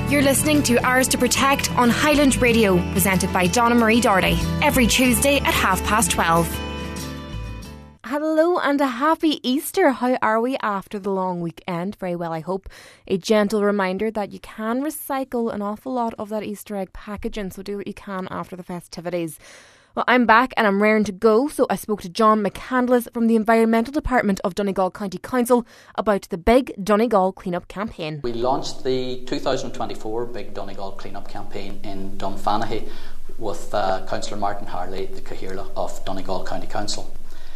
You're listening to Ours to Protect on Highland Radio, presented by Donna Marie Doherty, every Tuesday at 12:30. Hello and a happy Easter. How are we after the long weekend? Very well, I hope. A gentle reminder that you can recycle an awful lot of that Easter egg packaging, so do what you can after the festivities. Well, I'm back and I'm raring to go, so I spoke to John McCandless from the Environmental Department of Donegal County Council about the Big Donegal Clean-up Campaign. We launched the 2024 Big Donegal Clean-up Campaign in Dunfanaghy with Councillor Martin Harley, the Cathaoirleach of Donegal County Council.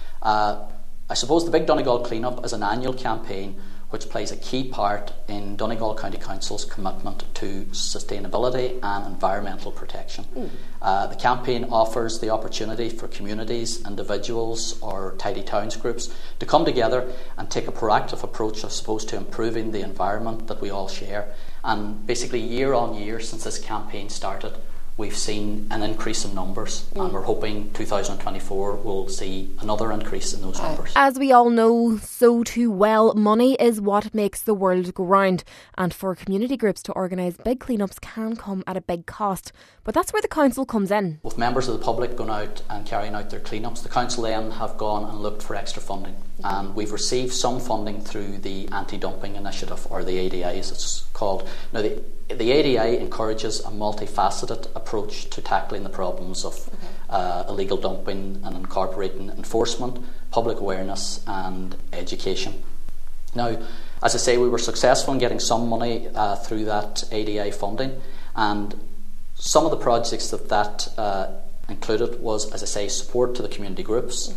I suppose the Big Donegal Clean-up is an annual campaign which plays a key part in Donegal County Council's commitment to sustainability and environmental protection. The campaign offers the opportunity for communities, individuals or tidy towns groups to come together and take a proactive approach, I suppose, to improving the environment that we all share. And basically year on year since this campaign started, we've seen an increase in numbers, and we're hoping 2024 will see another increase in those numbers. As we all know so too well, money is what makes the world go round, and for community groups to organise big clean-ups can come at a big cost. But that's where the council comes in. With members of the public going out and carrying out their clean-ups, the council then have gone and looked for extra funding. And we've received some funding through the Anti-Dumping Initiative, or the ADI as it's called. Now, the ADI encourages a multifaceted approach to tackling the problems of illegal dumping and incorporating enforcement, public awareness and education. Now, as I say, we were successful in getting some money through that ADI funding, and some of the projects that included was, as I say, support to the community groups,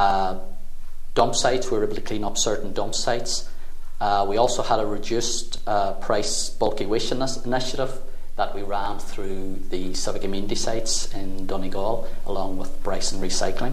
dump sites. We were able to clean up certain dump sites. We also had a reduced price bulky waste initiative that we ran through the civic amenity sites in Donegal, along with Bryson Recycling.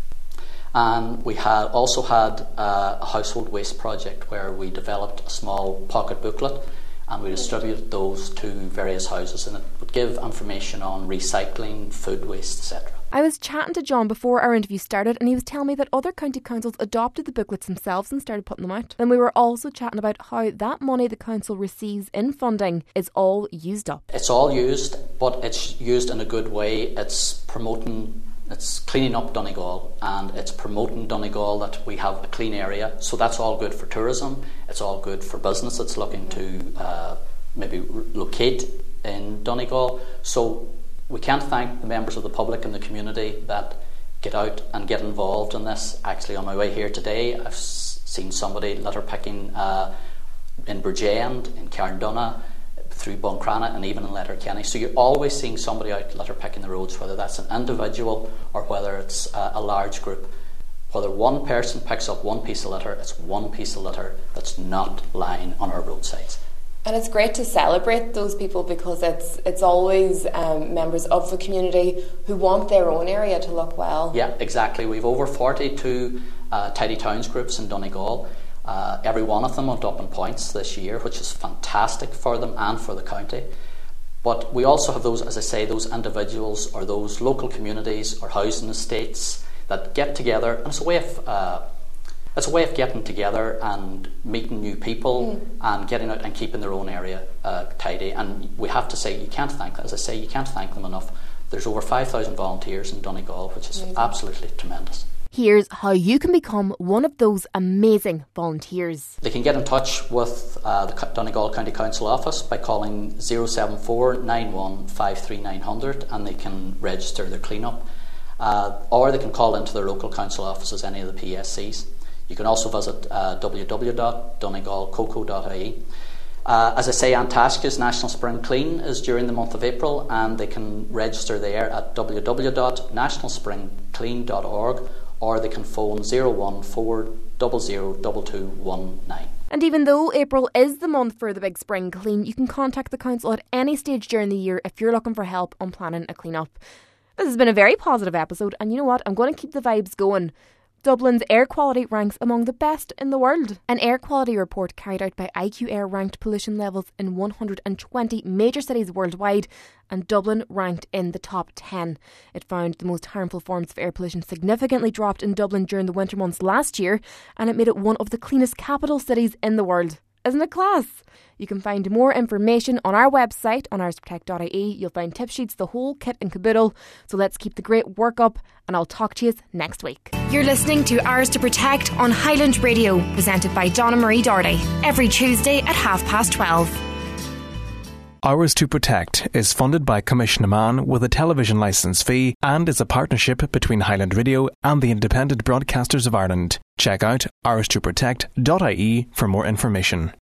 And we also had a household waste project where we developed a small pocket booklet and we distributed those to various houses, and it would give information on recycling, food waste, etc. I was chatting to John before our interview started, and he was telling me that other county councils adopted the booklets themselves and started putting them out. Then we were also chatting about how that money the council receives in funding is all used up. It's all used, but it's used in a good way. It's cleaning up Donegal, and it's promoting Donegal that we have a clean area. So that's all good for tourism. It's all good for business that's looking to maybe locate in Donegal. So we can't thank the members of the public and the community that get out and get involved in this. Actually, on my way here today, I've seen somebody litter picking in Bridgend, in Carndonagh, through Buncrana, and even in Letterkenny. So you're always seeing somebody out litter picking the roads, whether that's an individual or whether it's a large group. Whether one person picks up one piece of litter, it's one piece of litter that's not lying on our roadsides. And it's great to celebrate those people, because it's always members of the community who want their own area to look well. Yeah, exactly. We've over 42 tidy towns groups in Donegal. Every one of them went up in points this year, which is fantastic for them and for the county. But we also have those, as I say, those individuals or those local communities or housing estates that get together, and it's a way of getting together and meeting new people and getting out and keeping their own area tidy. And we have to say, you can't thank them enough. There's over 5,000 volunteers in Donegal, which is absolutely tremendous. Here's how you can become one of those amazing volunteers. They can get in touch with the Donegal County Council office by calling 074 91 53 900, and they can register their clean-up. Or they can call into their local council offices, any of the PSCs. You can also visit www.donegalcoco.ie. As I say, Antashka's National Spring Clean is during the month of April, and they can register there at www.nationalspringclean.org, or they can phone 014 002219. And even though April is the month for the big spring clean, you can contact the council at any stage during the year if you're looking for help on planning a clean-up. This has been a very positive episode, and you know what? I'm going to keep the vibes going. Dublin's air quality ranks among the best in the world. An air quality report carried out by IQ Air ranked pollution levels in 120 major cities worldwide, and Dublin ranked in the top 10. It found the most harmful forms of air pollution significantly dropped in Dublin during the winter months last year, and it made it one of the cleanest capital cities in the world. Isn't it class? You can find more information on our website on oursprotect.ie. You'll find tip sheets, the whole kit and caboodle. So let's keep the great work up, and I'll talk to you next week. You're listening to Ours to Protect on Highland Radio, presented by Donna Marie Doherty, every Tuesday at 12:30. Ours to Protect is funded by Commission Man with a television licence fee and is a partnership between Highland Radio and the Independent Broadcasters of Ireland. Check out ourstoprotect.ie for more information.